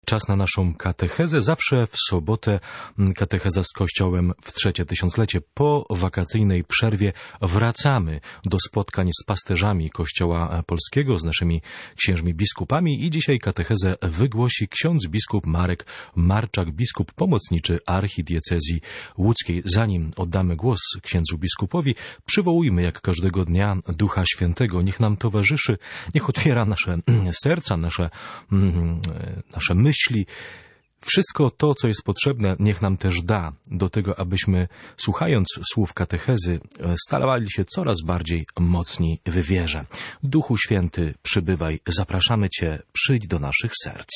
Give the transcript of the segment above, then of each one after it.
Czas na naszą katechezę. Zawsze w sobotę katecheza z Kościołem w trzecie tysiąclecie. Po wakacyjnej przerwie wracamy do spotkań z pasterzami Kościoła Polskiego, z naszymi księżmi biskupami i dzisiaj katechezę wygłosi ksiądz biskup Marek Marczak, biskup pomocniczy archidiecezji łódzkiej. Zanim oddamy głos księdzu biskupowi, przywołujmy jak każdego dnia Ducha Świętego. Niech nam towarzyszy, niech otwiera nasze serca, nasze myśli. Wszystko to, co jest potrzebne, niech nam też da do tego, abyśmy, słuchając słów katechezy, stawali się coraz bardziej mocni w wierze. Duchu Święty, przybywaj, zapraszamy Cię, przyjdź do naszych serc.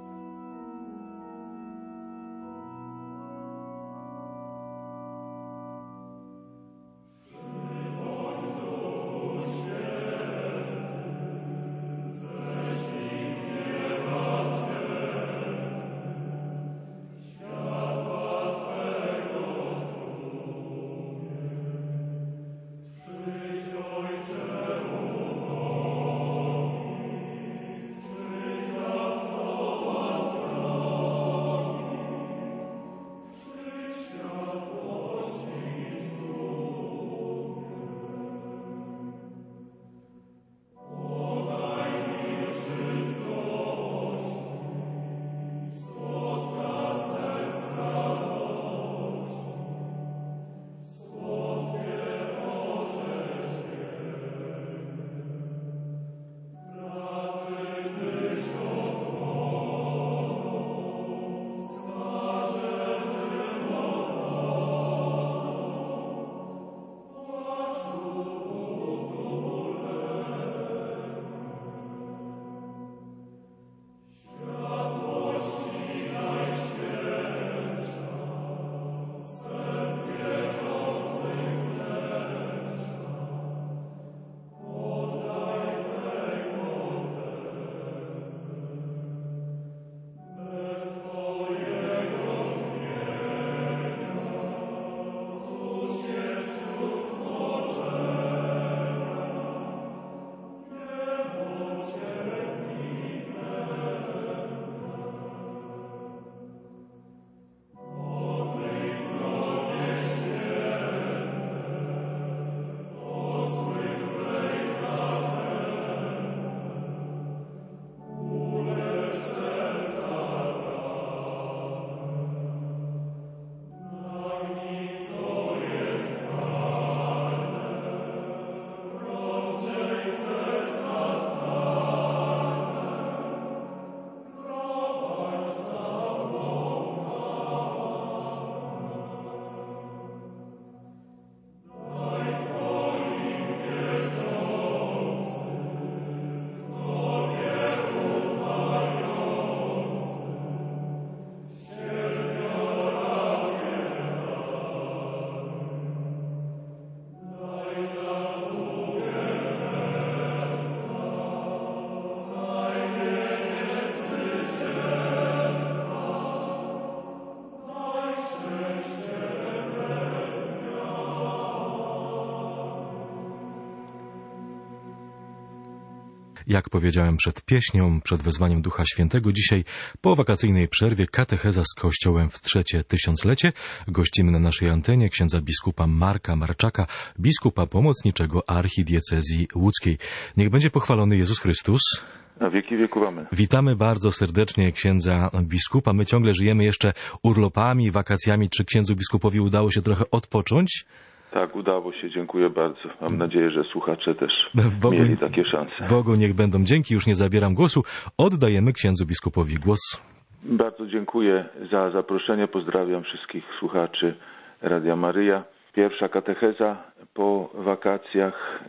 Jak powiedziałem przed pieśnią, przed wezwaniem Ducha Świętego, dzisiaj po wakacyjnej przerwie katecheza z Kościołem w trzecie tysiąclecie. Gościmy na naszej antenie księdza biskupa Marka Marczaka, biskupa pomocniczego archidiecezji łódzkiej. Niech będzie pochwalony Jezus Chrystus. Na wieki wieków amen. Witamy bardzo serdecznie księdza biskupa. My ciągle żyjemy jeszcze urlopami, wakacjami. Czy księdzu biskupowi udało się trochę odpocząć? Tak, udało się, dziękuję bardzo. Mam nadzieję, że słuchacze też mieli takie szanse. Bogu niech będą dzięki, już nie zabieram głosu. Oddajemy księdzu biskupowi głos. Bardzo dziękuję za zaproszenie. Pozdrawiam wszystkich słuchaczy Radia Maryja. Pierwsza katecheza po wakacjach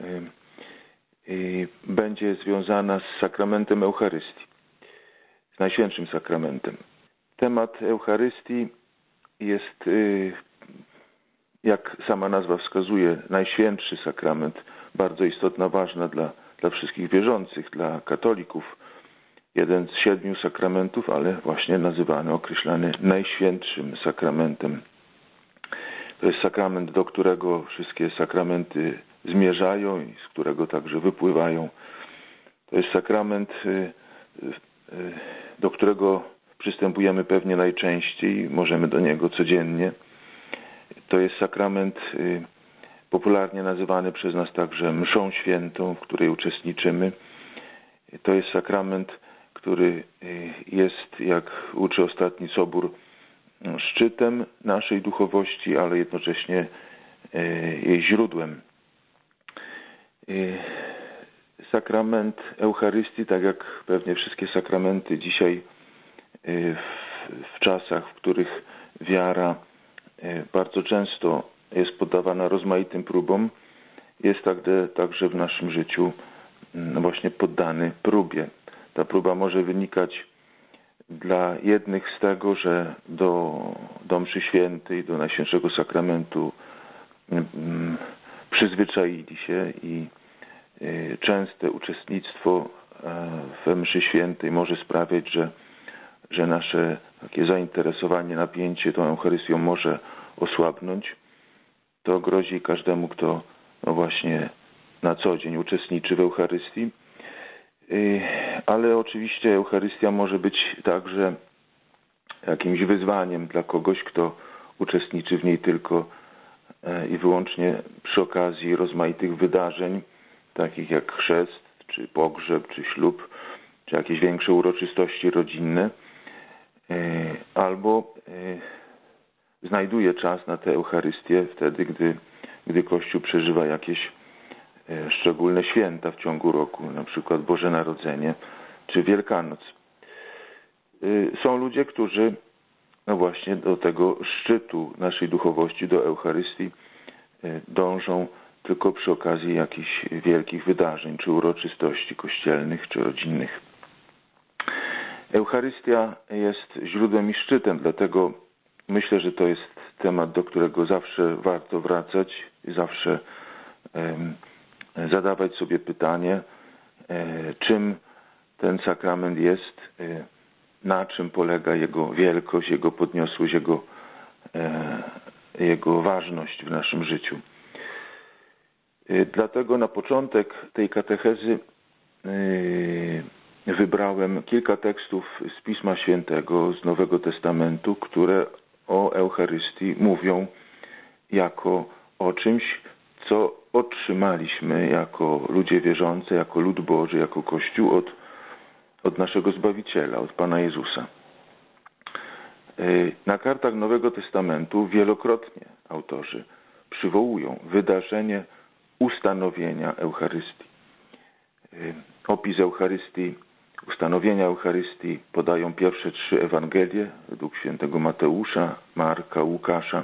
będzie związana z sakramentem Eucharystii, z Najświętszym Sakramentem. Temat Eucharystii jest, jak sama nazwa wskazuje, Najświętszy Sakrament, bardzo istotna, ważna dla wszystkich wierzących, dla katolików. Jeden z 7 sakramentów, ale właśnie nazywany, określany Najświętszym Sakramentem. To jest sakrament, do którego wszystkie sakramenty zmierzają i z którego także wypływają. To jest sakrament, do którego przystępujemy pewnie najczęściej, możemy do niego codziennie. To jest sakrament popularnie nazywany przez nas także mszą świętą, w której uczestniczymy. To jest sakrament, który jest, jak uczy ostatni Sobór, szczytem naszej duchowości, ale jednocześnie jej źródłem. Sakrament Eucharystii, tak jak pewnie wszystkie sakramenty dzisiaj w czasach, w których wiara bardzo często jest poddawana rozmaitym próbom, jest także w naszym życiu właśnie poddany próbie. Ta próba może wynikać dla jednych z tego, że do mszy świętej, do Najświętszego Sakramentu przyzwyczaili się i częste uczestnictwo we mszy świętej może sprawiać, że nasze takie zainteresowanie, napięcie tą Eucharystią może osłabnąć. To grozi każdemu, kto właśnie na co dzień uczestniczy w Eucharystii. Ale oczywiście Eucharystia może być także jakimś wyzwaniem dla kogoś, kto uczestniczy w niej tylko i wyłącznie przy okazji rozmaitych wydarzeń, takich jak chrzest, czy pogrzeb, czy ślub, czy jakieś większe uroczystości rodzinne, albo znajduje czas na tę Eucharystię wtedy, gdy Kościół przeżywa jakieś szczególne święta w ciągu roku, na przykład Boże Narodzenie czy Wielkanoc. Są ludzie, którzy właśnie do tego szczytu naszej duchowości, do Eucharystii dążą tylko przy okazji jakichś wielkich wydarzeń, czy uroczystości kościelnych, czy rodzinnych. Eucharystia jest źródłem i szczytem, dlatego myślę, że to jest temat, do którego zawsze warto wracać i zawsze zadawać sobie pytanie, czym ten sakrament jest, na czym polega jego wielkość, jego podniosłość, jego ważność w naszym życiu. Dlatego na początek tej katechezy wybrałem kilka tekstów z Pisma Świętego, z Nowego Testamentu, które o Eucharystii mówią jako o czymś, co otrzymaliśmy jako ludzie wierzący, jako lud Boży, jako Kościół od naszego Zbawiciela, od Pana Jezusa. Na kartach Nowego Testamentu wielokrotnie autorzy przywołują wydarzenie ustanowienia Eucharystii. Opis Eucharystii, ustanowienia Eucharystii podają pierwsze 3 Ewangelie według świętego Mateusza, Marka, Łukasza.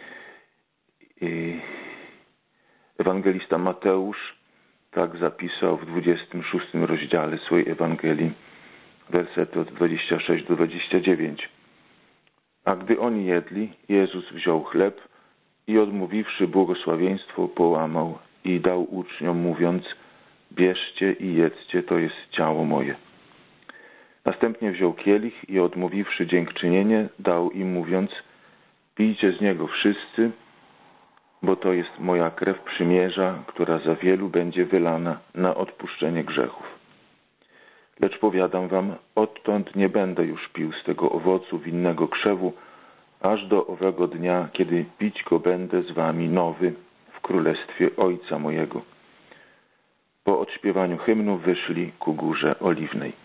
Ewangelista Mateusz tak zapisał w 26 rozdziale swojej Ewangelii, wersety od 26 do 29. A gdy oni jedli, Jezus wziął chleb i odmówiwszy błogosławieństwo, połamał i dał uczniom, mówiąc: bierzcie i jedzcie, to jest ciało moje. Następnie wziął kielich i odmówiwszy dziękczynienie, dał im, mówiąc: pijcie z niego wszyscy, bo to jest moja krew przymierza, która za wielu będzie wylana na odpuszczenie grzechów. Lecz powiadam wam, odtąd nie będę już pił z tego owocu winnego krzewu, aż do owego dnia, kiedy pić go będę z wami nowy w królestwie Ojca mojego. Po odśpiewaniu hymnu wyszli ku Górze Oliwnej.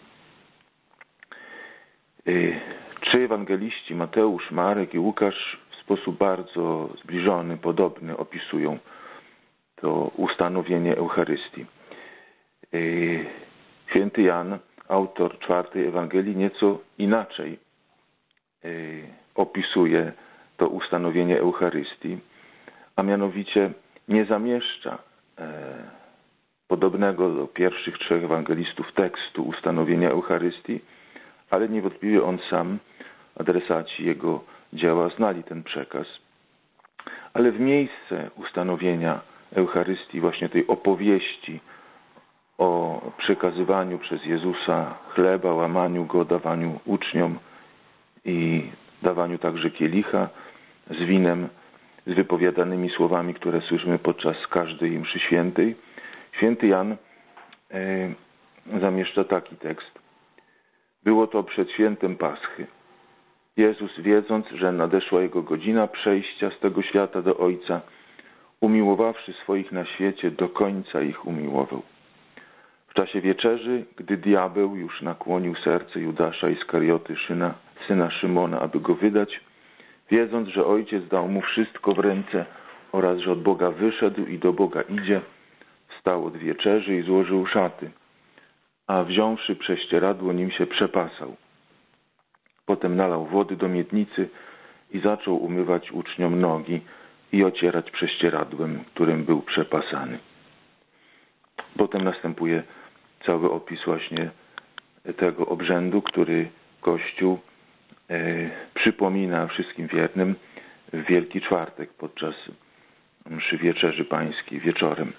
3 ewangeliści, Mateusz, Marek i Łukasz, w sposób bardzo zbliżony, podobny opisują to ustanowienie Eucharystii. Święty Jan, autor 4 Ewangelii, nieco inaczej opisuje to ustanowienie Eucharystii, a mianowicie nie zamieszcza podobnego do pierwszych 3 ewangelistów tekstu ustanowienia Eucharystii, ale niewątpliwie on sam, adresaci jego dzieła, znali ten przekaz. Ale w miejsce ustanowienia Eucharystii, właśnie tej opowieści o przekazywaniu przez Jezusa chleba, łamaniu go, dawaniu uczniom i dawaniu także kielicha z winem, z wypowiadanymi słowami, które słyszymy podczas każdej mszy świętej, święty Jan zamieszcza taki tekst. Było to przed świętem Paschy. Jezus, wiedząc, że nadeszła Jego godzina przejścia z tego świata do Ojca, umiłowawszy swoich na świecie, do końca ich umiłował. W czasie wieczerzy, gdy diabeł już nakłonił serce Judasza Iskarioty, syna Szymona, aby go wydać, wiedząc, że Ojciec dał mu wszystko w ręce oraz że od Boga wyszedł i do Boga idzie, wstał od wieczerzy i złożył szaty, a wziąwszy prześcieradło, nim się przepasał. Potem nalał wody do miednicy i zaczął umywać uczniom nogi i ocierać prześcieradłem, którym był przepasany. Potem następuje cały opis właśnie tego obrzędu, który Kościół przypomina wszystkim wiernym w Wielki Czwartek podczas mszy Wieczerzy Pańskiej wieczorem.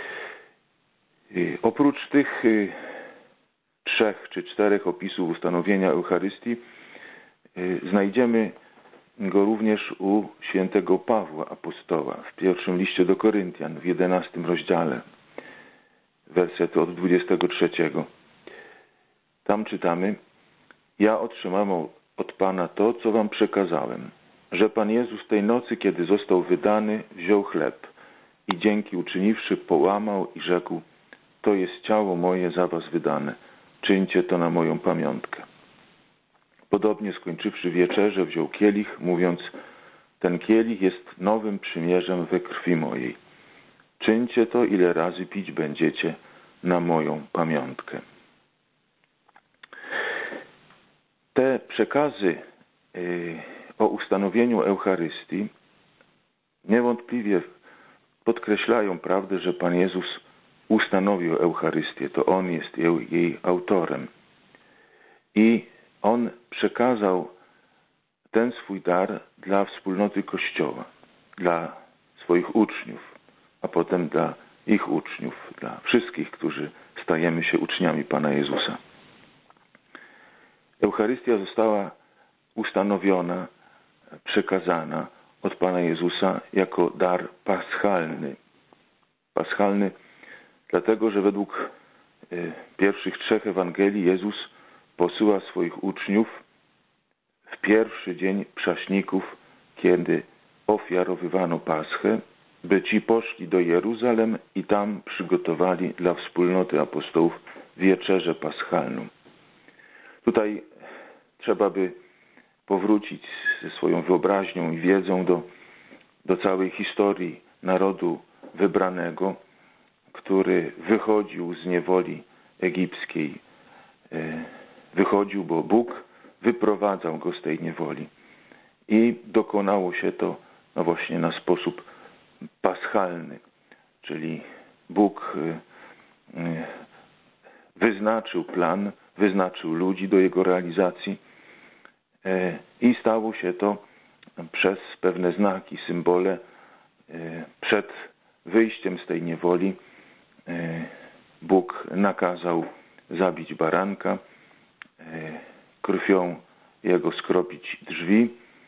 Oprócz tych 3 czy 4 opisów ustanowienia Eucharystii znajdziemy go również u świętego Pawła Apostoła w pierwszym liście do Koryntian w 11 rozdziale, wersety od 23. Tam czytamy: Ja otrzymałem od Pana to, co wam przekazałem, że Pan Jezus tej nocy, kiedy został wydany, wziął chleb i dzięki uczyniwszy, połamał i rzekł: To jest ciało moje za was wydane, czyńcie to na moją pamiątkę. Podobnie skończywszy wieczerzę, wziął kielich, mówiąc: Ten kielich jest nowym przymierzem we krwi mojej. Czyńcie to, ile razy pić będziecie, na moją pamiątkę. Te przekazy o ustanowieniu Eucharystii niewątpliwie podkreślają prawdę, że Pan Jezus ustanowił Eucharystię. To On jest jej autorem. I On przekazał ten swój dar dla wspólnoty Kościoła, dla swoich uczniów, a potem dla ich uczniów, dla wszystkich, którzy stajemy się uczniami Pana Jezusa. Eucharystia została ustanowiona, przekazana od Pana Jezusa jako dar paschalny. Paschalny dlatego, że według pierwszych 3 Ewangelii Jezus posyła swoich uczniów w pierwszy dzień Przaśników, kiedy ofiarowywano Paschę, by ci poszli do Jeruzalem i tam przygotowali dla wspólnoty apostołów wieczerzę paschalną. Tutaj trzeba by powrócić ze swoją wyobraźnią i wiedzą do całej historii narodu wybranego, który wychodził z niewoli egipskiej. Wychodził, bo Bóg wyprowadzał go z tej niewoli. I dokonało się to właśnie na sposób paschalny, czyli Bóg wyznaczył plan, wyznaczył ludzi do jego realizacji i stało się to przez pewne znaki, symbole. Przed wyjściem z tej niewoli Bóg nakazał zabić baranka, krwią jego skropić drzwi.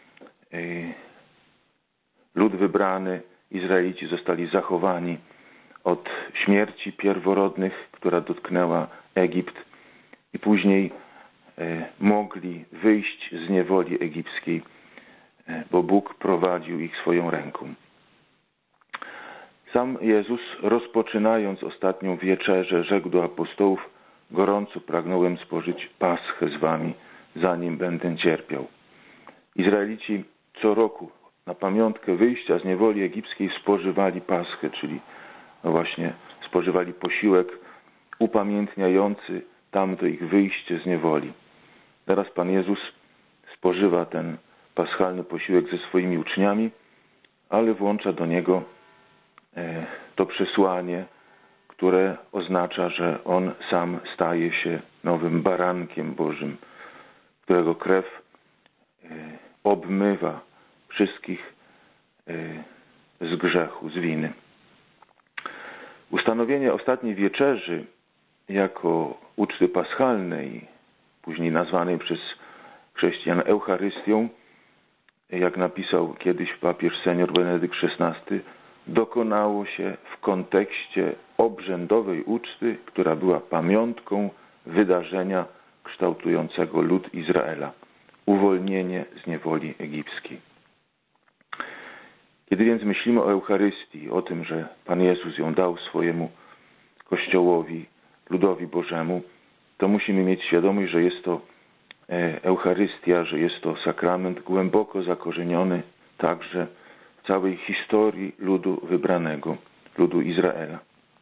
Lud wybrany, Izraelici, zostali zachowani od śmierci pierworodnych, która dotknęła Egipt, i później mogli wyjść z niewoli egipskiej, bo Bóg prowadził ich swoją ręką. Sam Jezus, rozpoczynając ostatnią wieczerzę, rzekł do apostołów: Gorąco pragnąłem spożyć Paschę z wami, zanim będę cierpiał. Izraelici co roku na pamiątkę wyjścia z niewoli egipskiej spożywali Paschę, czyli właśnie spożywali posiłek upamiętniający tamto ich wyjście z niewoli. Teraz Pan Jezus spożywa ten paschalny posiłek ze swoimi uczniami, ale włącza do niego to przesłanie, które oznacza, że On sam staje się nowym barankiem Bożym, którego krew obmywa wszystkich z grzechu, z winy. Ustanowienie ostatniej wieczerzy jako uczty paschalnej, później nazwanej przez chrześcijan Eucharystią, jak napisał kiedyś papież senior Benedykt XVI, dokonało się w kontekście obrzędowej uczty, która była pamiątką wydarzenia kształtującego lud Izraela. uwolnienie z niewoli egipskiej. Kiedy więc myślimy o Eucharystii, o tym, że Pan Jezus ją dał swojemu Kościołowi, ludowi Bożemu, to musimy mieć świadomość, że jest to Eucharystia, że jest to sakrament głęboko zakorzeniony także w całej historii ludu wybranego, ludu Izraela.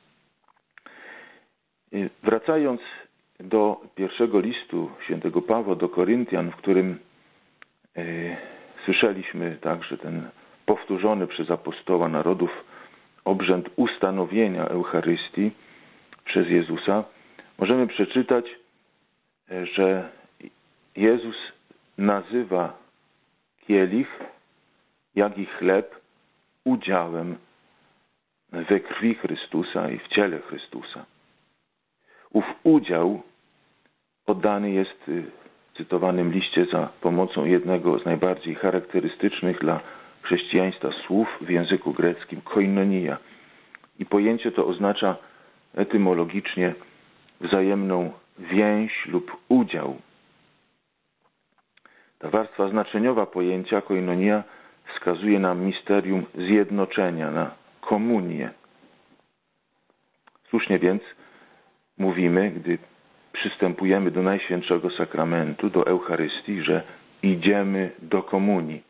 Wracając do pierwszego listu świętego Pawła do Koryntian, w którym słyszeliśmy także ten powtórzony przez apostoła narodów obrzęd ustanowienia Eucharystii przez Jezusa, możemy przeczytać, że Jezus nazywa kielich, jak i chleb udziałem we krwi Chrystusa i w ciele Chrystusa. Ów udział oddany jest w cytowanym liście za pomocą jednego z najbardziej charakterystycznych dla chrześcijaństwa słów w języku greckim, koinonia. I pojęcie to oznacza etymologicznie wzajemną więź lub udział. Ta warstwa znaczeniowa pojęcia koinonia wskazuje na misterium zjednoczenia, na komunię. Słusznie więc mówimy, gdy przystępujemy do Najświętszego Sakramentu, do Eucharystii, że idziemy do komunii.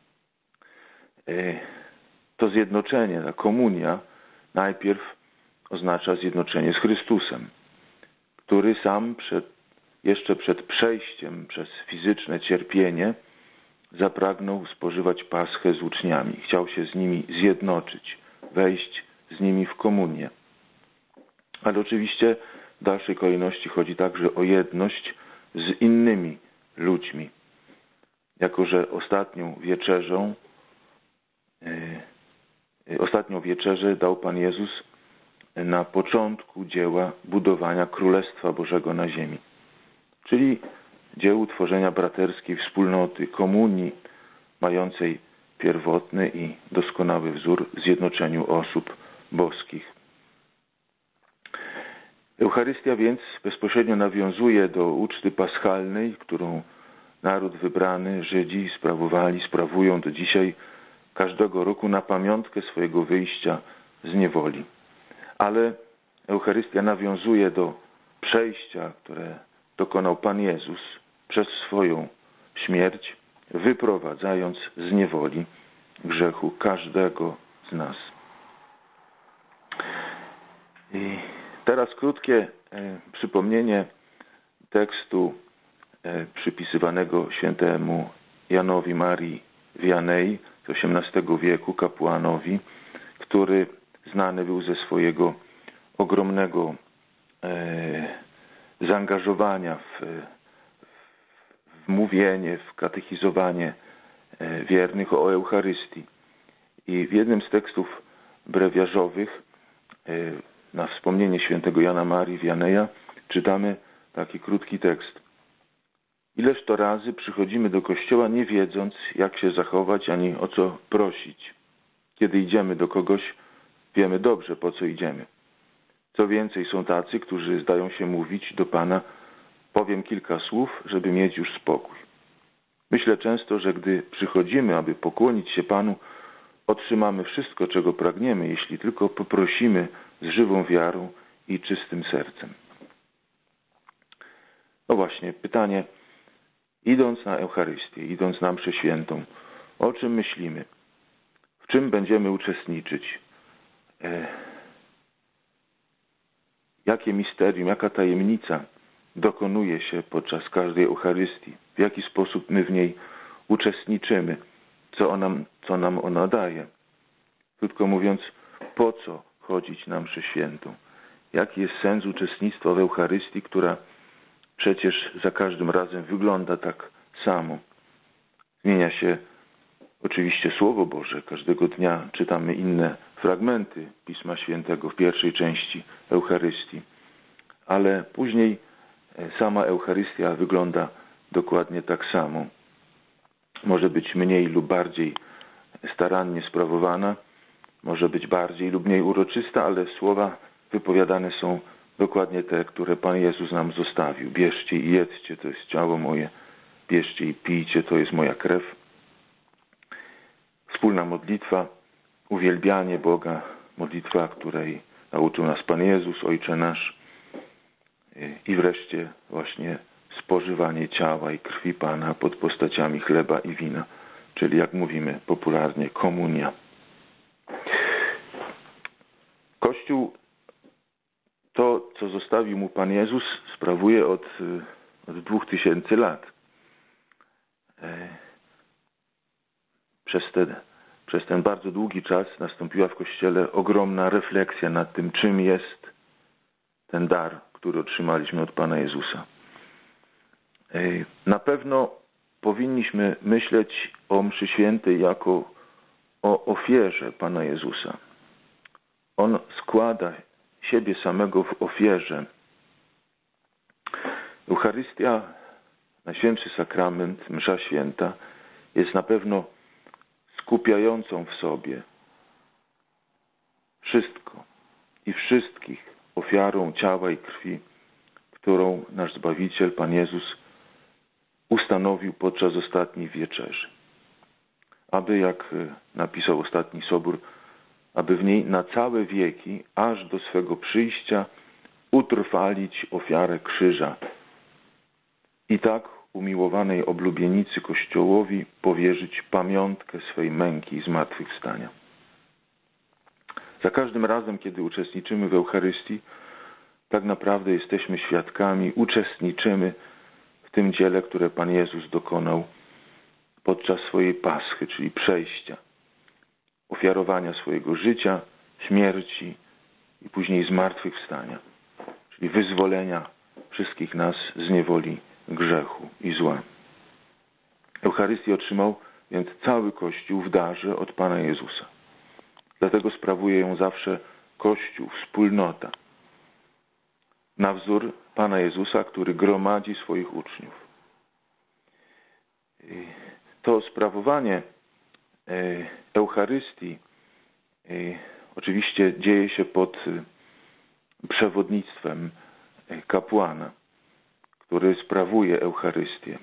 To zjednoczenie, ta komunia najpierw oznacza zjednoczenie z Chrystusem, który sam jeszcze przed przejściem przez fizyczne cierpienie zapragnął spożywać Paschę z uczniami. Chciał się z nimi zjednoczyć, wejść z nimi w komunię. Ale oczywiście w dalszej kolejności chodzi także o jedność z innymi ludźmi. Jako że ostatnią wieczerzę dał Pan Jezus na początku dzieła budowania Królestwa Bożego na ziemi. Czyli dziełu tworzenia braterskiej wspólnoty, komunii, mającej pierwotny i doskonały wzór w zjednoczeniu osób boskich. Eucharystia więc bezpośrednio nawiązuje do uczty paschalnej, którą naród wybrany, Żydzi, sprawują do dzisiaj każdego roku na pamiątkę swojego wyjścia z niewoli. Ale Eucharystia nawiązuje do przejścia, które dokonał Pan Jezus przez swoją śmierć, wyprowadzając z niewoli grzechu każdego z nas. I teraz krótkie przypomnienie tekstu przypisywanego świętemu Janowi Marii Vianney z XVIII wieku, kapłanowi, który znany był ze swojego ogromnego zaangażowania w mówienie, w katechizowanie wiernych o Eucharystii. I w jednym z tekstów brewiarzowych na wspomnienie świętego Jana Marii Vianneya czytamy taki krótki tekst. Ileż to razy przychodzimy do kościoła nie wiedząc, jak się zachować, ani o co prosić. Kiedy idziemy do kogoś, wiemy dobrze, po co idziemy. Co więcej, są tacy, którzy zdają się mówić do Pana, powiem kilka słów, żeby mieć już spokój. Myślę często, że gdy przychodzimy, aby pokłonić się Panu, otrzymamy wszystko, czego pragniemy, jeśli tylko poprosimy z żywą wiarą i czystym sercem. No właśnie, pytanie, idąc na Eucharystię, idąc na mszę świętą, o czym myślimy? W czym będziemy uczestniczyć? Jakie misterium, jaka tajemnica dokonuje się podczas każdej Eucharystii? W jaki sposób my w niej uczestniczymy? Co nam ona daje? Krótko mówiąc, po co chodzić na mszę świętą? Jaki jest sens uczestnictwa w Eucharystii, która przecież za każdym razem wygląda tak samo? Zmienia się oczywiście Słowo Boże. Każdego dnia czytamy inne fragmenty Pisma Świętego w pierwszej części Eucharystii. Ale później sama Eucharystia wygląda dokładnie tak samo. Może być mniej lub bardziej starannie sprawowana, może być bardziej lub mniej uroczysta, ale słowa wypowiadane są dokładnie te, które Pan Jezus nam zostawił. Bierzcie i jedzcie, to jest ciało moje bierzcie i pijcie, to jest moja krew. Wspólna modlitwa, uwielbianie Boga, modlitwa, której nauczył nas Pan Jezus, Ojcze nasz. I wreszcie właśnie spożywanie ciała i krwi Pana pod postaciami chleba i wina, czyli jak mówimy popularnie, komunia. Kościół, to co zostawił mu Pan Jezus, sprawuje od 2000 lat. Przez ten bardzo długi czas nastąpiła w Kościele ogromna refleksja nad tym, czym jest ten dar, który otrzymaliśmy od Pana Jezusa. Na pewno powinniśmy myśleć o mszy świętej jako o ofierze Pana Jezusa. On składa siebie samego w ofierze. Eucharystia, Najświętszy Sakrament, msza święta, jest na pewno skupiającą w sobie wszystko i wszystkich ofiarą ciała i krwi, którą nasz Zbawiciel, Pan Jezus, ustanowił podczas ostatniej wieczerzy. Aby, jak napisał ostatni Sobór, aby w niej na całe wieki, aż do swego przyjścia, utrwalić ofiarę krzyża. I tak umiłowanej oblubienicy Kościołowi powierzyć pamiątkę swej męki i zmartwychwstania. Za każdym razem, kiedy uczestniczymy w Eucharystii, tak naprawdę jesteśmy świadkami, uczestniczymy w tym dziele, które Pan Jezus dokonał podczas swojej Paschy, czyli przejścia, ofiarowania swojego życia, śmierci i później zmartwychwstania, czyli wyzwolenia wszystkich nas z niewoli grzechu i zła. Eucharystię otrzymał więc cały Kościół w darze od Pana Jezusa. Dlatego sprawuje ją zawsze Kościół, wspólnota, na wzór Pana Jezusa, który gromadzi swoich uczniów. To sprawowanie Eucharystii oczywiście dzieje się pod przewodnictwem kapłana, który sprawuje Eucharystię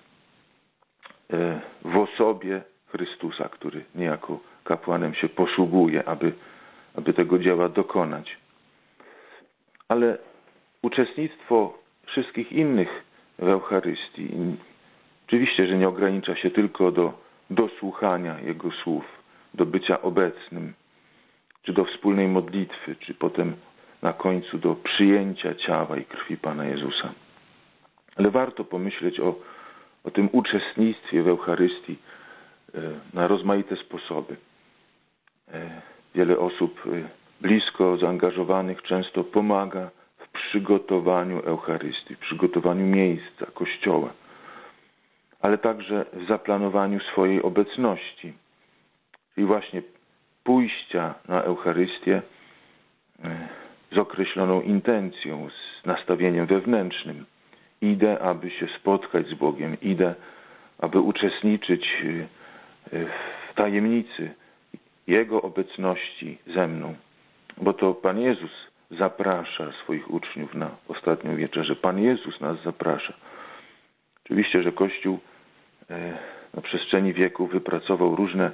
w osobie Chrystusa, który niejako kapłanem się posługuje, aby tego dzieła dokonać. Ale uczestnictwo wszystkich innych w Eucharystii oczywiście, że nie ogranicza się tylko do słuchania Jego słów, do bycia obecnym, czy do wspólnej modlitwy, czy potem na końcu do przyjęcia ciała i krwi Pana Jezusa. Ale warto pomyśleć o tym uczestnictwie w Eucharystii na rozmaite sposoby. Wiele osób blisko zaangażowanych często pomaga w przygotowaniu Eucharystii, w przygotowaniu miejsca, kościoła, ale także w zaplanowaniu swojej obecności, czyli właśnie pójścia na Eucharystię z określoną intencją, z nastawieniem wewnętrznym. Idę, aby się spotkać z Bogiem, idę, aby uczestniczyć w tajemnicy Jego obecności ze mną. Bo to Pan Jezus zaprasza swoich uczniów na ostatnią wieczerzę. Pan Jezus nas zaprasza. Oczywiście, że Kościół na przestrzeni wieków wypracował różne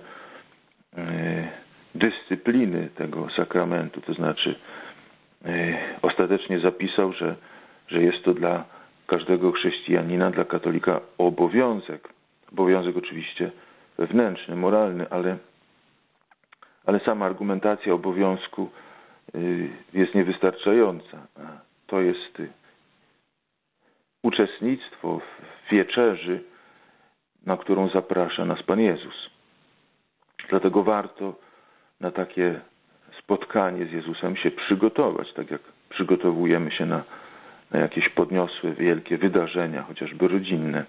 dyscypliny tego sakramentu, to znaczy ostatecznie zapisał, że jest to dla każdego chrześcijanina, dla katolika obowiązek oczywiście wewnętrzny, moralny, ale sama argumentacja obowiązku jest niewystarczająca. To jest uczestnictwo w wieczerzy, na którą zaprasza nas Pan Jezus. Dlatego warto na takie spotkanie z Jezusem się przygotować, tak jak przygotowujemy się na jakieś podniosłe, wielkie wydarzenia, chociażby rodzinne.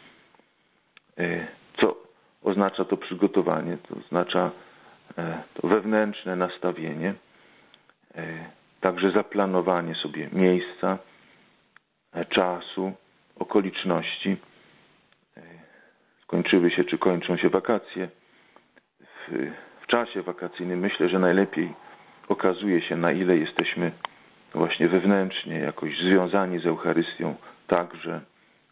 Co oznacza to przygotowanie? To oznacza to wewnętrzne nastawienie, także zaplanowanie sobie miejsca, czasu, okoliczności. Skończyły się czy kończą się wakacje. W czasie wakacyjnym myślę, że najlepiej okazuje się, na ile jesteśmy właśnie wewnętrznie jakoś związani z Eucharystią, także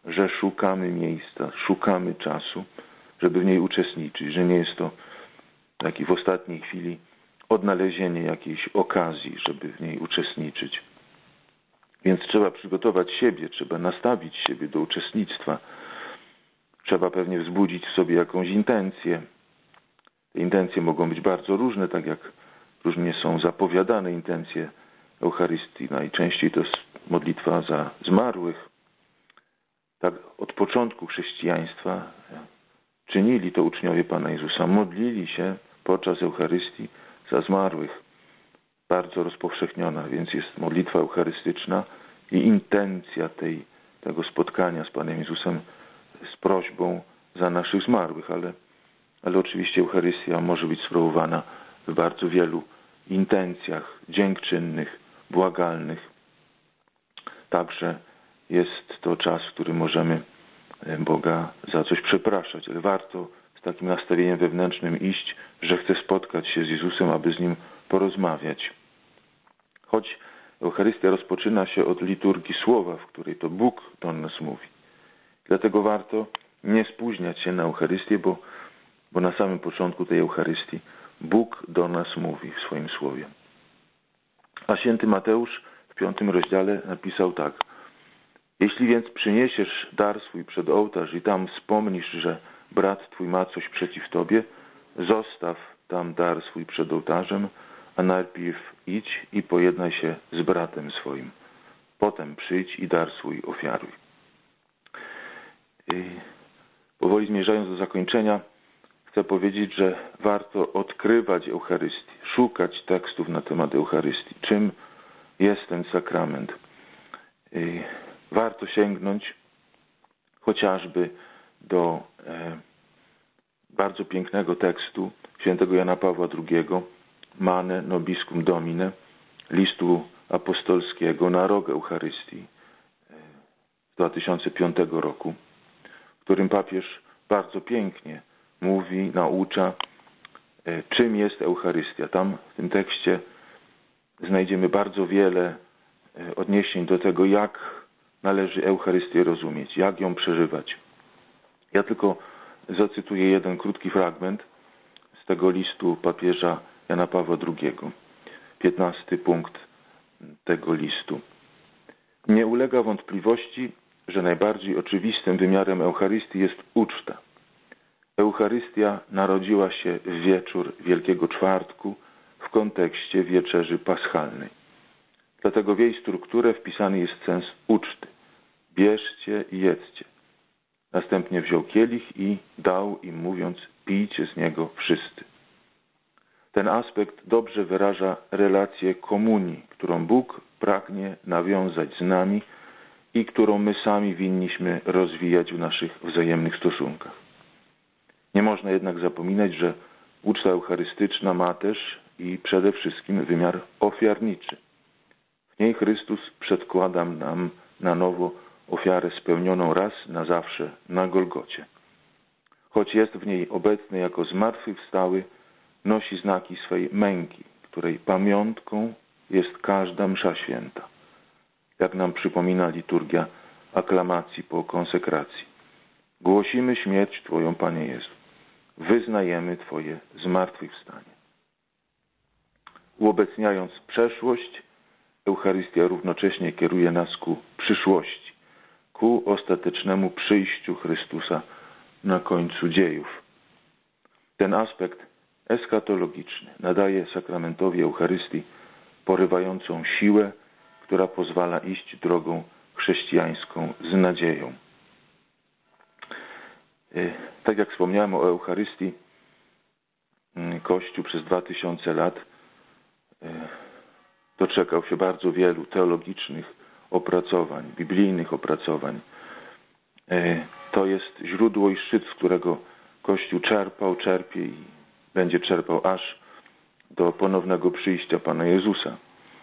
że szukamy miejsca, szukamy czasu, żeby w niej uczestniczyć, że nie jest to taki w ostatniej chwili odnalezienie jakiejś okazji, żeby w niej uczestniczyć. Więc trzeba przygotować siebie, trzeba nastawić siebie do uczestnictwa. Trzeba pewnie wzbudzić w sobie jakąś intencję. Te intencje mogą być bardzo różne, tak jak różnie są zapowiadane intencje Eucharystii. Najczęściej to jest modlitwa za zmarłych. Tak od początku chrześcijaństwa czynili to uczniowie Pana Jezusa. Modlili się podczas Eucharystii za zmarłych. Bardzo rozpowszechniona, więc jest modlitwa eucharystyczna i intencja tego spotkania z Panem Jezusem z prośbą za naszych zmarłych, ale oczywiście Eucharystia może być sprawowana w bardzo wielu intencjach dziękczynnych, błagalnych. Także jest to czas, w którym możemy Boga za coś przepraszać, ale warto z takim nastawieniem wewnętrznym iść, że chcę spotkać się z Jezusem, aby z Nim porozmawiać. Choć Eucharystia rozpoczyna się od liturgii słowa, w której to Bóg do nas mówi. Dlatego warto nie spóźniać się na Eucharystię, bo na samym początku tej Eucharystii Bóg do nas mówi w swoim słowie. A święty Mateusz w 5 rozdziale napisał tak: jeśli więc przyniesiesz dar swój przed ołtarz i tam wspomnisz, że brat twój ma coś przeciw tobie, zostaw tam dar swój przed ołtarzem, a najpierw idź i pojednaj się z bratem swoim. Potem przyjdź i dar swój ofiaruj. Powoli zmierzając do zakończenia, chcę powiedzieć, że warto odkrywać Eucharystię, szukać tekstów na temat Eucharystii. Czym jest ten sakrament? Warto sięgnąć chociażby do bardzo pięknego tekstu świętego Jana Pawła II, Mane Nobiscum Domine, listu apostolskiego na rok Eucharystii z 2005 roku, w którym papież bardzo pięknie mówi, naucza, czym jest Eucharystia. Tam w tym tekście znajdziemy bardzo wiele odniesień do tego, jak należy Eucharystię rozumieć, jak ją przeżywać. Ja tylko zacytuję jeden krótki fragment z tego listu papieża Jana Pawła II. 15 punkt tego listu. Nie ulega wątpliwości, że najbardziej oczywistym wymiarem Eucharystii jest uczta. Eucharystia narodziła się w wieczór Wielkiego Czwartku w kontekście wieczerzy paschalnej. Dlatego w jej strukturę wpisany jest sens uczty. Bierzcie i jedzcie. Następnie wziął kielich i dał im, mówiąc: pijcie z niego wszyscy. Ten aspekt dobrze wyraża relację komunii, którą Bóg pragnie nawiązać z nami i którą my sami winniśmy rozwijać w naszych wzajemnych stosunkach. Nie można jednak zapominać, że uczta eucharystyczna ma też i przede wszystkim wymiar ofiarniczy. W niej Chrystus przedkłada nam na nowo ofiarę spełnioną raz na zawsze na Golgocie. Choć jest w niej obecny jako zmartwychwstały, nosi znaki swej męki, której pamiątką jest każda msza święta. Jak nam przypomina liturgia aklamacji po konsekracji. Głosimy śmierć Twoją, Panie Jezu. Wyznajemy Twoje zmartwychwstanie. Uobecniając przeszłość, Eucharystia równocześnie kieruje nas ku przyszłości, ku ostatecznemu przyjściu Chrystusa na końcu dziejów. Ten aspekt eschatologiczny nadaje sakramentowi Eucharystii porywającą siłę, która pozwala iść drogą chrześcijańską z nadzieją. Tak jak wspomniałem o Eucharystii, Kościół przez 2000 lat doczekał się bardzo wielu teologicznych opracowań, biblijnych opracowań. To jest źródło i szczyt, z którego Kościół czerpie i będzie czerpał aż do ponownego przyjścia Pana Jezusa.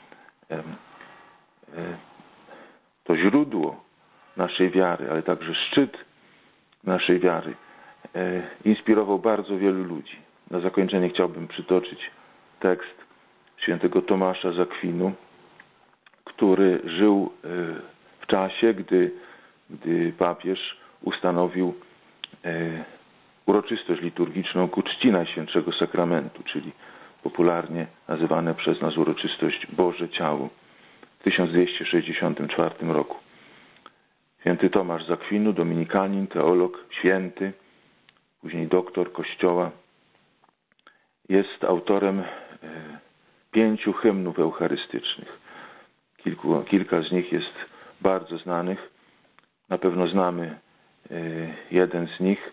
To źródło naszej wiary, ale także szczyt naszej wiary inspirował bardzo wielu ludzi. Na zakończenie chciałbym przytoczyć tekst świętego Tomasza z Akwinu, który żył w czasie, gdy gdy papież ustanowił uroczystość liturgiczną ku czci Najświętszego Sakramentu, czyli popularnie nazywane przez nas uroczystość Boże Ciało w 1264 roku. Święty Tomasz z Akwinu, dominikanin, teolog, święty, później doktor Kościoła, jest autorem 5 hymnów eucharystycznych. Kilka z nich jest bardzo znanych. Na pewno znamy jeden z nich.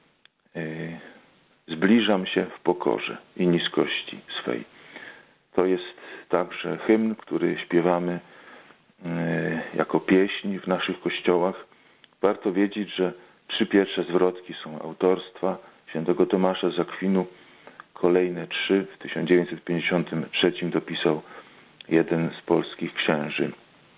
Zbliżam się w pokorze i niskości swej. To jest także hymn, który śpiewamy jako pieśń w naszych kościołach. Warto wiedzieć, że 3 pierwsze zwrotki są autorstwa świętego Tomasza z Akwinu. Kolejne 3 w 1953 dopisał jeden z polskich księży.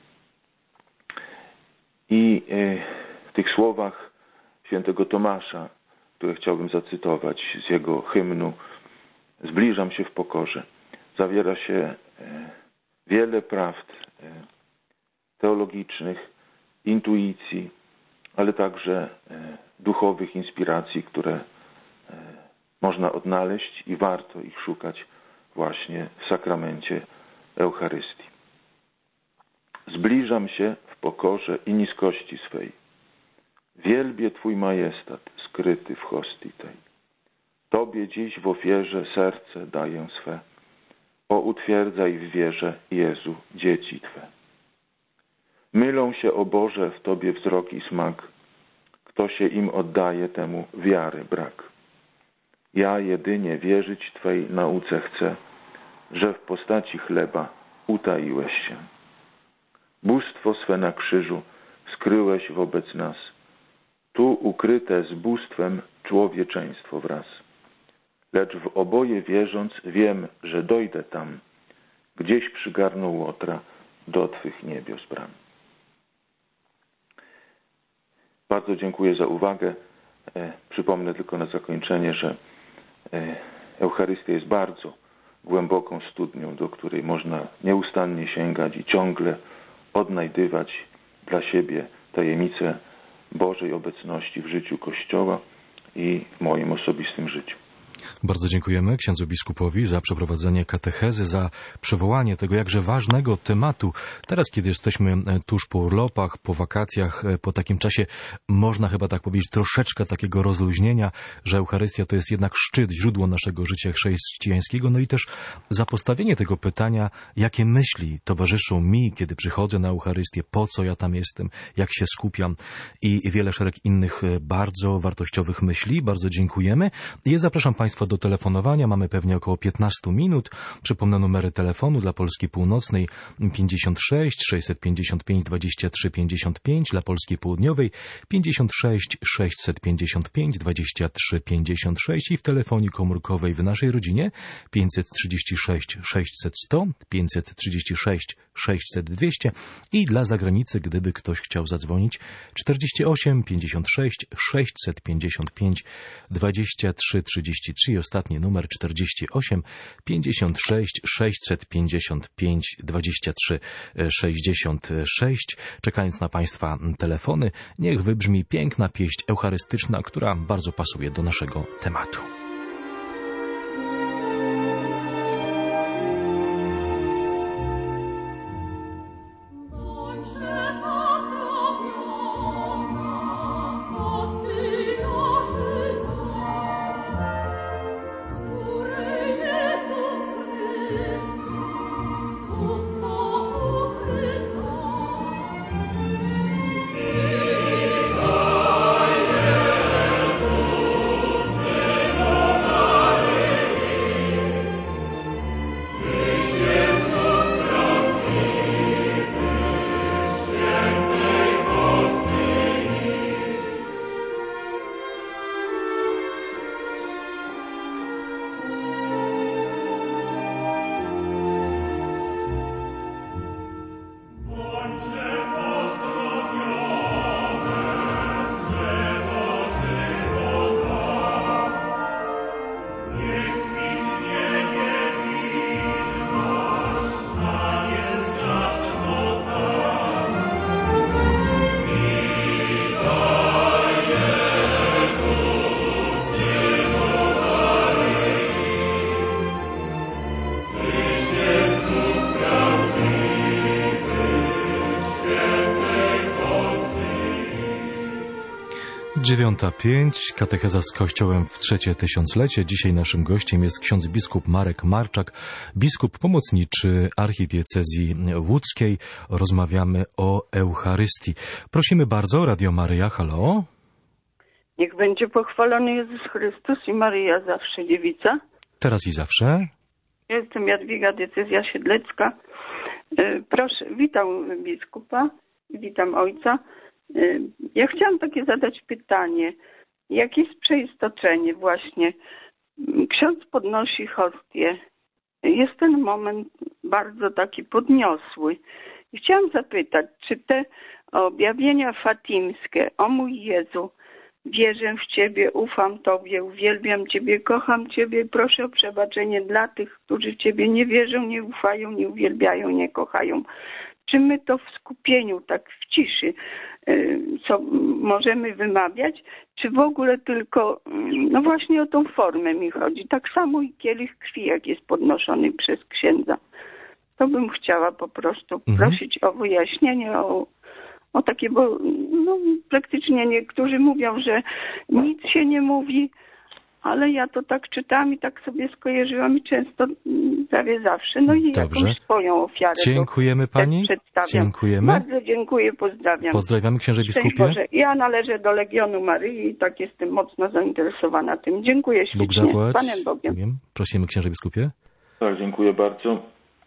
I w tych słowach świętego Tomasza, które chciałbym zacytować z jego hymnu Zbliżam się w pokorze, zawiera się wiele prawd teologicznych, intuicji, ale także duchowych inspiracji, które można odnaleźć i warto ich szukać właśnie w sakramencie Eucharystii. Zbliżam się w pokorze i niskości swej. Wielbię Twój majestat skryty w hostii tej. Tobie dziś w ofierze serce daję swe. O utwierdzaj w wierze, Jezu, dzieci Twe. Mylą się, o Boże, w Tobie wzrok i smak. Kto się im oddaje, temu wiary brak. Ja jedynie wierzyć Twej nauce chcę, że w postaci chleba utaiłeś się. Bóstwo swe na krzyżu skryłeś wobec nas. Tu ukryte z bóstwem człowieczeństwo wraz. Lecz w oboje wierząc wiem, że dojdę tam, gdzieś przygarną Łotra do Twych niebios bram. Bardzo dziękuję za uwagę. Przypomnę tylko na zakończenie, że Eucharystia jest bardzo głęboką studnią, do której można nieustannie sięgać i ciągle odnajdywać dla siebie tajemnice Bożej obecności w życiu Kościoła i w moim osobistym życiu. Bardzo dziękujemy księdzu biskupowi za przeprowadzenie katechezy, za przywołanie tego jakże ważnego tematu. Teraz, kiedy jesteśmy tuż po urlopach, po wakacjach, po takim czasie, można chyba tak powiedzieć, troszeczkę takiego rozluźnienia, że Eucharystia to jest jednak szczyt, źródło naszego życia chrześcijańskiego. No i też za postawienie tego pytania, jakie myśli towarzyszą mi, kiedy przychodzę na Eucharystię, po co ja tam jestem, jak się skupiam i wiele szereg innych bardzo wartościowych myśli. Bardzo dziękujemy. I zapraszam Państwa do telefonowania. Mamy pewnie około 15 minut. Przypomnę numery telefonu dla Polski Północnej 56 655 23 55, dla Polski Południowej 56 655 23 56 i w telefonii komórkowej w naszej rodzinie 536 600 100, 536 600 200 i dla zagranicy, gdyby ktoś chciał zadzwonić 48 56 655 23 33 i ostatni numer 48 56 655 23 66. Czekając na Państwa telefony, niech wybrzmi piękna pieśń eucharystyczna, która bardzo pasuje do naszego tematu. Amen. 9:05, katecheza z Kościołem w trzecie tysiąclecie. Dzisiaj naszym gościem jest ksiądz biskup Marek Marczak, biskup pomocniczy archidiecezji łódzkiej. Rozmawiamy o Eucharystii. Prosimy bardzo, Radio Maryja, halo. Niech będzie pochwalony Jezus Chrystus i Maryja zawsze dziewica. Teraz i zawsze. Jestem Jadwiga, diecezja siedlecka. Proszę, witam biskupa, witam ojca. Ja chciałam takie zadać pytanie. Jakie jest przeistoczenie właśnie? Ksiądz podnosi hostię. Jest ten moment bardzo taki podniosły. I chciałam zapytać, czy te objawienia fatimskie, o mój Jezu, wierzę w Ciebie, ufam Tobie, uwielbiam Ciebie, kocham Ciebie, proszę o przebaczenie dla tych, którzy w Ciebie nie wierzą, nie ufają, nie uwielbiają, nie kochają. Czy my to w skupieniu, tak w ciszy, co możemy wymawiać, czy w ogóle tylko, no właśnie o tą formę mi chodzi. Tak samo i kielich krwi, jak jest podnoszony przez księdza. To bym chciała po prostu prosić o wyjaśnienie, o takie, bo no, praktycznie niektórzy mówią, że nic się nie mówi, ale ja to tak czytam i tak sobie skojarzyłam i często, prawie zawsze, no i jakąś swoją ofiarę. Dziękujemy Pani. Dziękujemy. Bardzo dziękuję, pozdrawiam. Pozdrawiamy księże biskupie. Ja należę do Legionu Maryi i tak jestem mocno zainteresowana tym. Dziękuję ślicznie. Bóg zapłać. Panem Bogiem. Prosimy księże biskupie. Tak, dziękuję bardzo.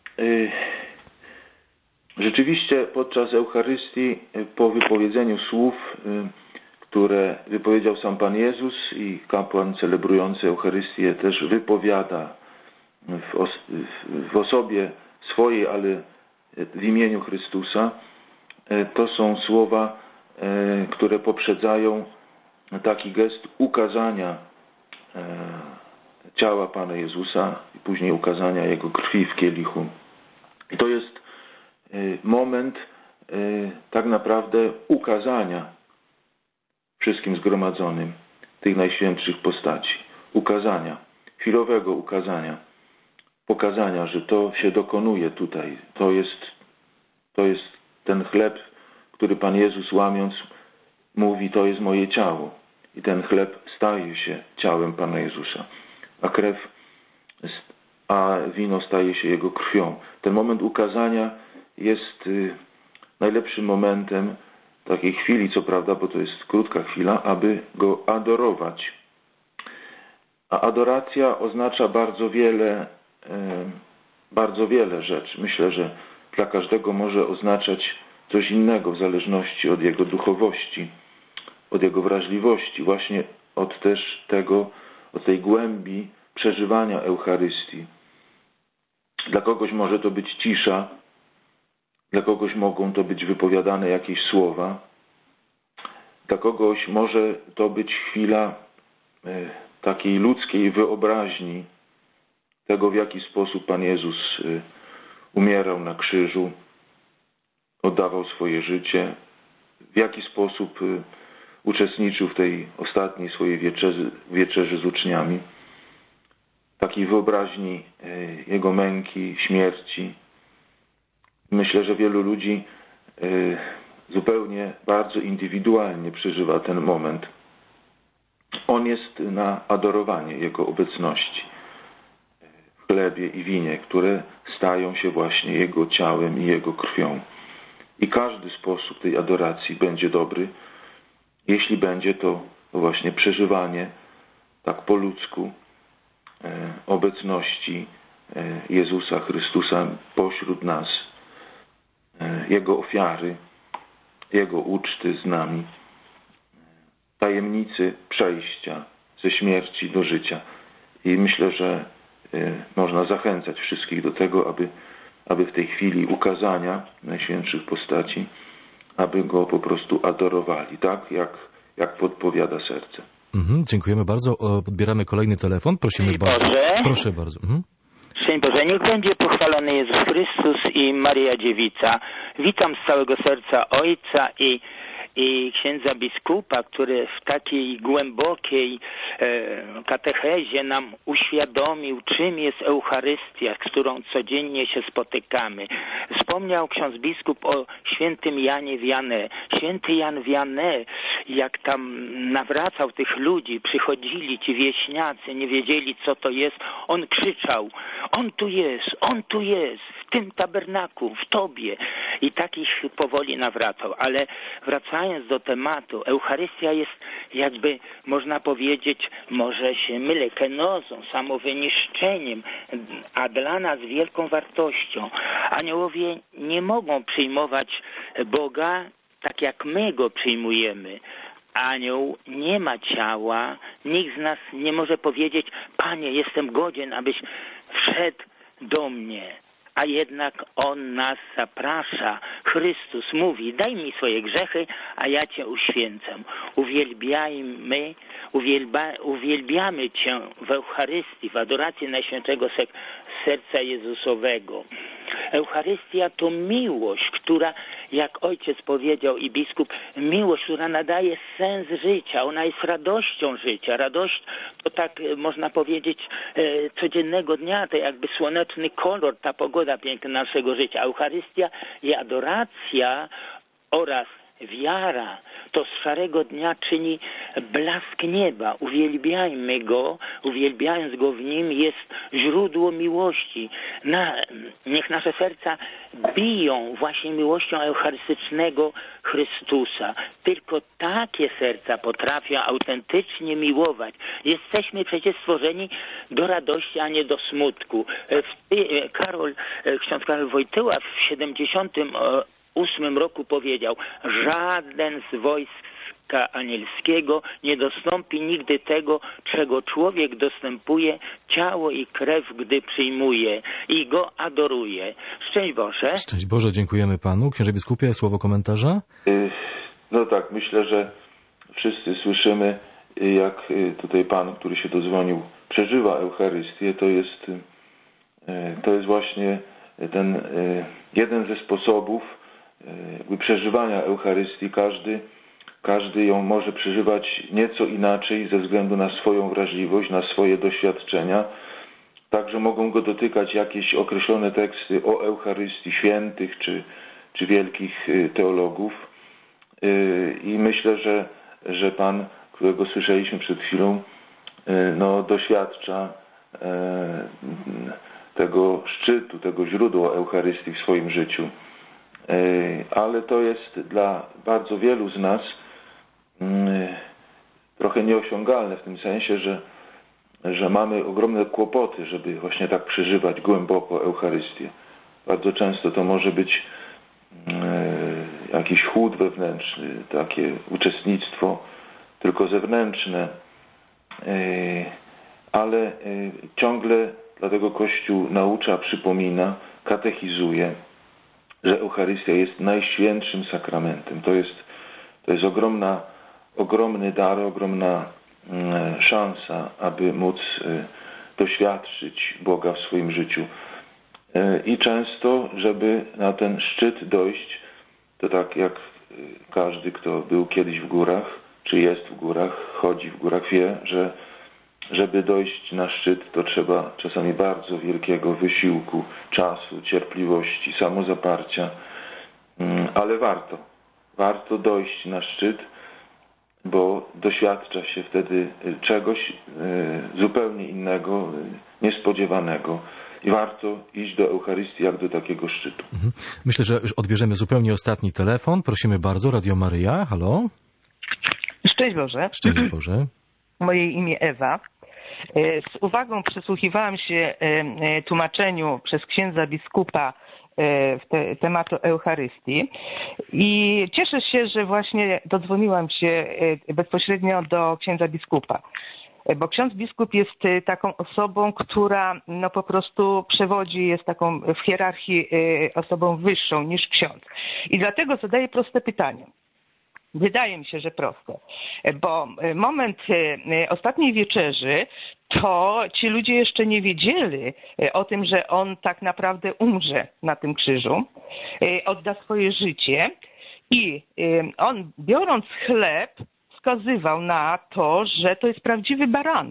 Rzeczywiście podczas Eucharystii, po wypowiedzeniu słów, które wypowiedział sam Pan Jezus i kapłan celebrujący Eucharystię też wypowiada w osobie swojej, ale w imieniu Chrystusa, to są słowa, które poprzedzają taki gest ukazania ciała Pana Jezusa i później ukazania Jego krwi w kielichu. I to jest moment tak naprawdę ukazania wszystkim zgromadzonym tych najświętszych postaci. Ukazania, chwilowego ukazania, pokazania, że to się dokonuje tutaj. To jest ten chleb, który Pan Jezus łamiąc mówi, to jest moje ciało. I ten chleb staje się ciałem Pana Jezusa. A wino staje się Jego krwią. Ten moment ukazania jest najlepszym momentem takiej chwili, co prawda, bo to jest krótka chwila, aby Go adorować. A adoracja oznacza bardzo wiele rzeczy. Myślę, że dla każdego może oznaczać coś innego w zależności od jego duchowości, od jego wrażliwości, właśnie od tej głębi przeżywania Eucharystii. Dla kogoś może to być cisza, dla kogoś mogą to być wypowiadane jakieś słowa, dla kogoś może to być chwila takiej ludzkiej wyobraźni tego, w jaki sposób Pan Jezus umierał na krzyżu, oddawał swoje życie, w jaki sposób uczestniczył w tej ostatniej swojej wieczerzy z uczniami, takiej wyobraźni Jego męki, śmierci. Myślę, że wielu ludzi zupełnie bardzo indywidualnie przeżywa ten moment. On jest na adorowanie Jego obecności w chlebie i winie, które stają się właśnie Jego ciałem i Jego krwią. I każdy sposób tej adoracji będzie dobry, jeśli będzie to właśnie przeżywanie tak po ludzku obecności Jezusa Chrystusa pośród nas, Jego ofiary, Jego uczty z nami, tajemnicy przejścia ze śmierci do życia. I myślę, że można zachęcać wszystkich do tego, aby w tej chwili ukazania najświętszych postaci, aby Go po prostu adorowali, tak jak podpowiada serce. Dziękujemy bardzo. Odbieramy kolejny telefon. Prosimy bardzo. Proszę bardzo. Szczęść Boże, niech będzie pochwalony Jezus Chrystus i Maryja Dziewica. Witam z całego serca Ojca i księdza biskupa, który w takiej głębokiej katechezie nam uświadomił, czym jest Eucharystia, z którą codziennie się spotykamy. Wspomniał ksiądz biskup o świętym Janie Vianney. Święty Jan Vianney jak tam nawracał tych ludzi, przychodzili ci wieśniacy, nie wiedzieli co to jest, on krzyczał, on tu jest, w tym tabernaku, w tobie. I tak ich powoli nawracał. Ale wracając do tematu, Eucharystia jest jakby, można powiedzieć, może się mylę, kenozą, samowyniszczeniem, a dla nas wielką wartością. Aniołowie nie mogą przyjmować Boga tak jak my Go przyjmujemy. Anioł nie ma ciała, nikt z nas nie może powiedzieć, Panie, jestem godzien, abyś wszedł do mnie. A jednak On nas zaprasza. Chrystus mówi, daj mi swoje grzechy, a ja Cię uświęcę. Uwielbiamy Cię w Eucharystii, w adoracji Najświętszego Serca Jezusowego. Eucharystia to miłość, która, jak ojciec powiedział i biskup, miłość, która nadaje sens życia. Ona jest radością życia. Radość to tak można powiedzieć codziennego dnia, to jakby słoneczny kolor, ta pogoda piękna naszego życia. Eucharystia i adoracja oraz wiara to z szarego dnia czyni blask nieba. Uwielbiajmy Go, uwielbiając Go w Nim jest źródło miłości. Niech nasze serca biją właśnie miłością eucharystycznego Chrystusa. Tylko takie serca potrafią autentycznie miłować. Jesteśmy przecież stworzeni do radości, a nie do smutku. Ksiądz Karol Wojtyła w 78 roku powiedział, żaden z wojska anielskiego nie dostąpi nigdy tego, czego człowiek dostępuje, ciało i krew, gdy przyjmuje i go adoruje. Szczęść Boże. Szczęść Boże, dziękujemy Panu. Księże biskupie, słowo komentarza? No tak, myślę, że wszyscy słyszymy, jak tutaj Pan, który się dodzwonił, przeżywa Eucharystię. To jest właśnie ten jeden ze sposobów jakby przeżywania Eucharystii. Każdy ją może przeżywać nieco inaczej ze względu na swoją wrażliwość, na swoje doświadczenia. Także mogą go dotykać jakieś określone teksty o Eucharystii świętych czy wielkich teologów. I myślę, że Pan, którego słyszeliśmy przed chwilą, doświadcza tego szczytu, tego źródła Eucharystii w swoim życiu. Ale to jest dla bardzo wielu z nas trochę nieosiągalne w tym sensie, że mamy ogromne kłopoty, żeby właśnie tak przeżywać głęboko Eucharystię. Bardzo często to może być jakiś chłód wewnętrzny, takie uczestnictwo tylko zewnętrzne, ale ciągle dlatego Kościół naucza, przypomina, katechizuje, że Eucharystia jest najświętszym sakramentem. To jest ogromny dar, ogromna szansa, aby móc doświadczyć Boga w swoim życiu. I często, żeby na ten szczyt dojść, to tak jak każdy, kto był kiedyś w górach, czy jest w górach, chodzi w górach, wie, że żeby dojść na szczyt, to trzeba czasami bardzo wielkiego wysiłku, czasu, cierpliwości, samozaparcia, ale warto dojść na szczyt, bo doświadcza się wtedy czegoś zupełnie innego, niespodziewanego. I warto iść do Eucharystii jak do takiego szczytu. Myślę, że już odbierzemy zupełnie ostatni telefon. Prosimy bardzo, Radio Maryja. Halo? Szczęść Boże. Szczęść Boże. Moje imię Ewa. Z uwagą przysłuchiwałam się tłumaczeniu przez księdza biskupa tematu Eucharystii i cieszę się, że właśnie dodzwoniłam się bezpośrednio do księdza biskupa. Bo ksiądz biskup jest taką osobą, która po prostu przewodzi, jest taką w hierarchii osobą wyższą niż ksiądz. I dlatego zadaję proste pytanie. Wydaje mi się, że proste, bo moment ostatniej wieczerzy to ci ludzie jeszcze nie wiedzieli o tym, że on tak naprawdę umrze na tym krzyżu, odda swoje życie i on, biorąc chleb, wskazywał na to, że to jest prawdziwy baranek.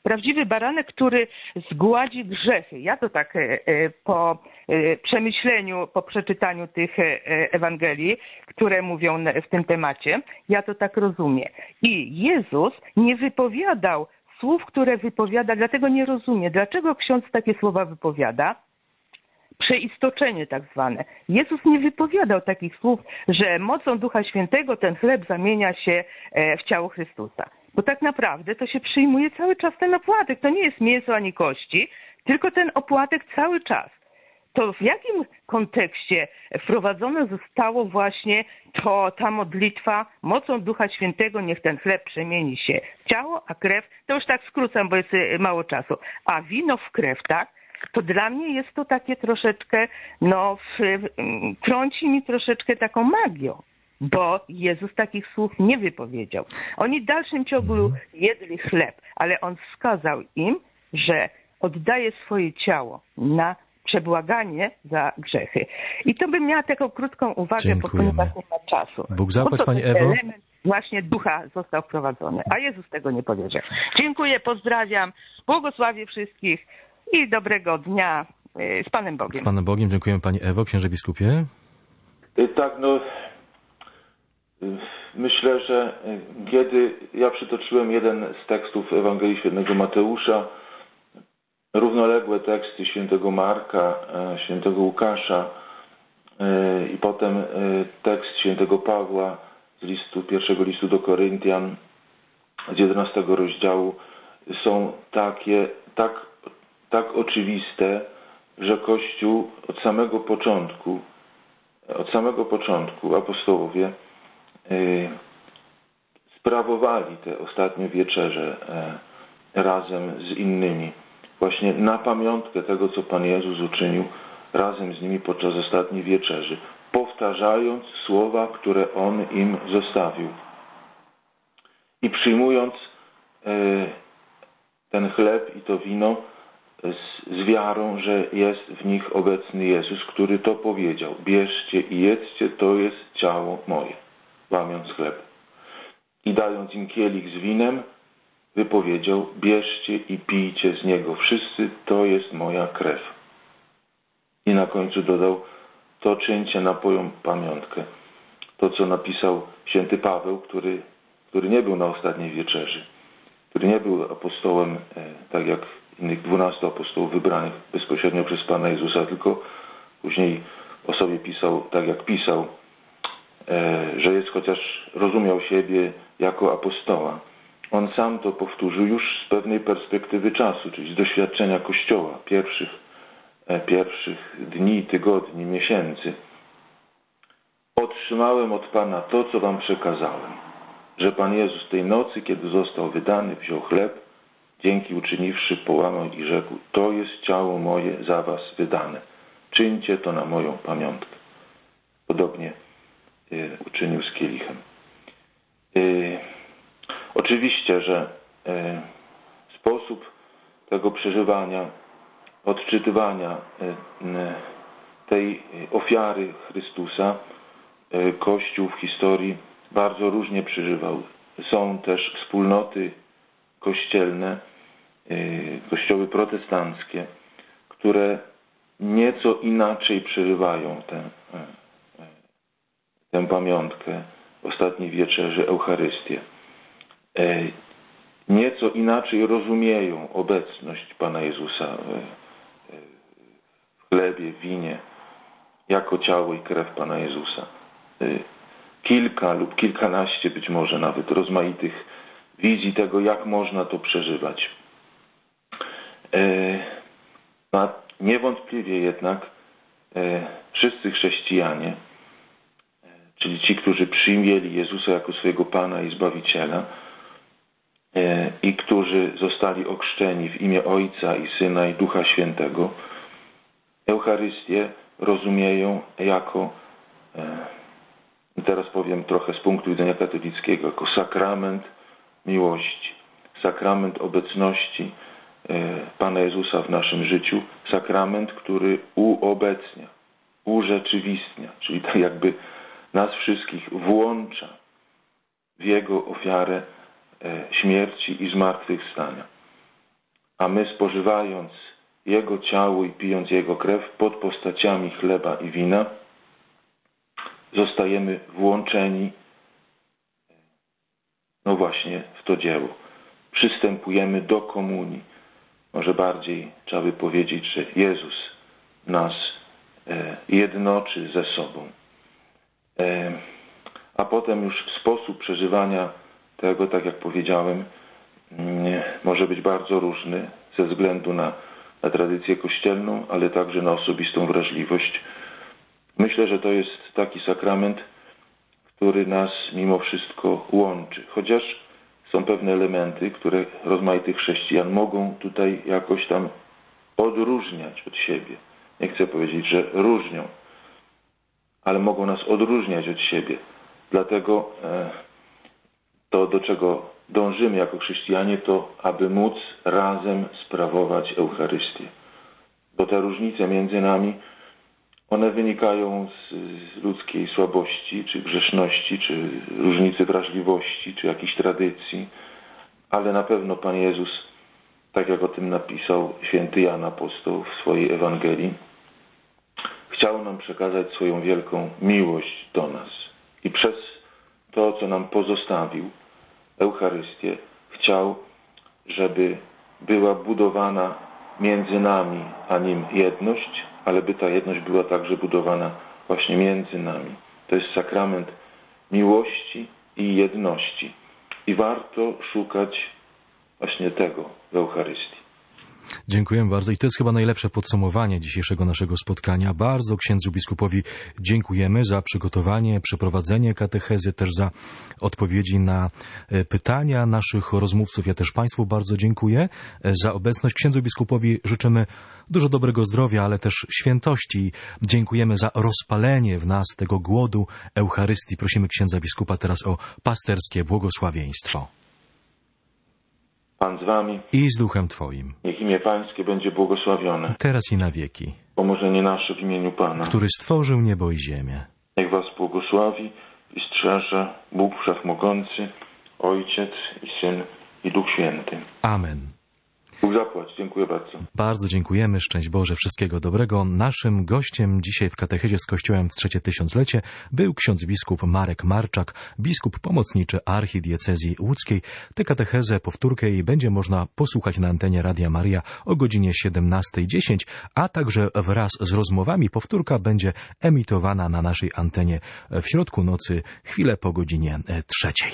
prawdziwy baranek, który zgładzi grzechy. Ja to tak po przemyśleniu, po przeczytaniu tych Ewangelii, które mówią w tym temacie, ja to tak rozumiem. I Jezus nie wypowiadał słów, które wypowiada, dlatego nie rozumie, dlaczego ksiądz takie słowa wypowiada. Przeistoczenie tak zwane. Jezus nie wypowiadał takich słów, że mocą Ducha Świętego ten chleb zamienia się w ciało Chrystusa. Bo tak naprawdę to się przyjmuje cały czas ten opłatek. To nie jest mięso ani kości, tylko ten opłatek cały czas. To w jakim kontekście wprowadzone zostało właśnie ta modlitwa mocą Ducha Świętego niech ten chleb przemieni się w ciało, a krew, to już tak skrócam, bo jest mało czasu, a wino w krew, tak? To dla mnie jest to takie troszeczkę, trąci mi troszeczkę taką magią, bo Jezus takich słów nie wypowiedział. Oni w dalszym ciągu jedli chleb, ale On wskazał im, że oddaje swoje ciało na przebłaganie za grzechy. I to bym miała taką krótką uwagę, ponieważ nie ma czasu. Bóg zapłać, Pani Ewo. Element właśnie ducha został wprowadzony, a Jezus tego nie powiedział. Dziękuję, pozdrawiam, błogosławię wszystkich i dobrego dnia z Panem Bogiem. Z Panem Bogiem, dziękuję Pani Ewo. Księże biskupie? Tak, myślę, że kiedy ja przytoczyłem jeden z tekstów Ewangelii Świętego Mateusza, równoległe teksty Świętego Marka, Świętego Łukasza i potem tekst Świętego Pawła z pierwszego listu do Koryntian z 11 rozdziału są tak oczywiste, że Kościół od samego początku apostołowie sprawowali te ostatnie wieczerze razem z innymi. Właśnie na pamiątkę tego, co Pan Jezus uczynił razem z nimi podczas ostatniej wieczerzy, powtarzając słowa, które On im zostawił. I przyjmując ten chleb i to wino z wiarą, że jest w nich obecny Jezus, który to powiedział: bierzcie i jedzcie, to jest ciało moje, łamiąc chleb. I dając im kielich z winem, wypowiedział: bierzcie i pijcie z niego wszyscy, to jest moja krew. I na końcu dodał: to czyńcie na moją pamiątkę. To, co napisał święty Paweł, który nie był na ostatniej wieczerzy, który nie był apostołem, tak jak innych 12 apostołów wybranych bezpośrednio przez Pana Jezusa, tylko później o sobie pisał tak, jak pisał, że jest, chociaż rozumiał siebie jako apostoła. On sam to powtórzył już z pewnej perspektywy czasu, czyli z doświadczenia Kościoła, pierwszych dni, tygodni, miesięcy. Otrzymałem od Pana to, co wam przekazałem, że Pan Jezus tej nocy, kiedy został wydany, wziął chleb, dzięki uczyniwszy, połamał i rzekł: to jest ciało moje za was wydane. Czyńcie to na moją pamiątkę. Podobnie uczynił z kielichem. Oczywiście, że sposób tego przeżywania, odczytywania tej ofiary Chrystusa Kościół w historii bardzo różnie przeżywał. Są też wspólnoty kościelne, kościoły protestanckie, które nieco inaczej przeżywają tę pamiątkę ostatniej wieczerzy, Eucharystię. Nieco inaczej rozumieją obecność Pana Jezusa w chlebie, w winie, jako ciało i krew Pana Jezusa. Kilka lub kilkanaście być może nawet rozmaitych wizji tego, jak można to przeżywać. Niewątpliwie jednak wszyscy chrześcijanie, czyli ci, którzy przyjęli Jezusa jako swojego Pana i Zbawiciela i którzy zostali ochrzczeni w imię Ojca i Syna i Ducha Świętego, Eucharystię rozumieją jako, teraz powiem trochę z punktu widzenia katolickiego, jako sakrament miłości, sakrament obecności Pana Jezusa w naszym życiu, sakrament, który uobecnia, urzeczywistnia, czyli tak jakby nas wszystkich włącza w Jego ofiarę śmierci i zmartwychwstania. a my spożywając Jego ciało i pijąc Jego krew pod postaciami chleba i wina, zostajemy włączeni no właśnie w to dzieło. Przystępujemy do komunii. Może bardziej trzeba by powiedzieć, że Jezus nas jednoczy ze sobą. A potem już sposób przeżywania tego, tak jak powiedziałem, może być bardzo różny ze względu na tradycję kościelną, ale także na osobistą wrażliwość. Myślę, że to jest taki sakrament, który nas mimo wszystko łączy. Chociaż są pewne elementy, które rozmaitych chrześcijan mogą tutaj jakoś tam odróżniać od siebie. Nie chcę powiedzieć, że różnią, ale mogą nas odróżniać od siebie. Dlatego to, do czego dążymy jako chrześcijanie, to aby móc razem sprawować Eucharystię. Bo te różnice między nami, one wynikają z ludzkiej słabości, czy grzeszności, czy różnicy wrażliwości, czy jakiejś tradycji. Ale na pewno Pan Jezus, tak jak o tym napisał święty Jan Apostoł w swojej Ewangelii, chciał nam przekazać swoją wielką miłość do nas. I przez to, co nam pozostawił, Eucharystię, chciał, żeby była budowana między nami a Nim jedność, ale by ta jedność była także budowana właśnie między nami. To jest sakrament miłości i jedności. I warto szukać właśnie tego w Eucharystii. Dziękuję bardzo i to jest chyba najlepsze podsumowanie dzisiejszego naszego spotkania. Bardzo księdzu biskupowi dziękujemy za przygotowanie, przeprowadzenie katechezy, też za odpowiedzi na pytania naszych rozmówców. Ja też Państwu bardzo dziękuję za obecność. Księdzu biskupowi życzymy dużo dobrego zdrowia, ale też świętości. Dziękujemy za rozpalenie w nas tego głodu Eucharystii. Prosimy księdza biskupa teraz o pasterskie błogosławieństwo. Pan z wami I z duchem Twoim. Niech imię Pańskie będzie błogosławione. Teraz i na wieki. Pomożenie nasze w imieniu Pana. Który stworzył niebo i ziemię. Niech was błogosławi i strzeże Bóg Wszechmogący, Ojciec i Syn i Duch Święty. Amen. Bóg zapłać. Dziękuję bardzo. Bardzo dziękujemy. Szczęść Boże. Wszystkiego dobrego. Naszym gościem dzisiaj w katechezie z Kościołem w trzecie tysiąclecie był ksiądz biskup Marek Marczak, biskup pomocniczy archidiecezji łódzkiej. Tę katechezę, powtórkę jej będzie można posłuchać na antenie Radia Maria o godzinie 17:10, a także wraz z rozmowami powtórka będzie emitowana na naszej antenie w środku nocy, chwilę po godzinie 3.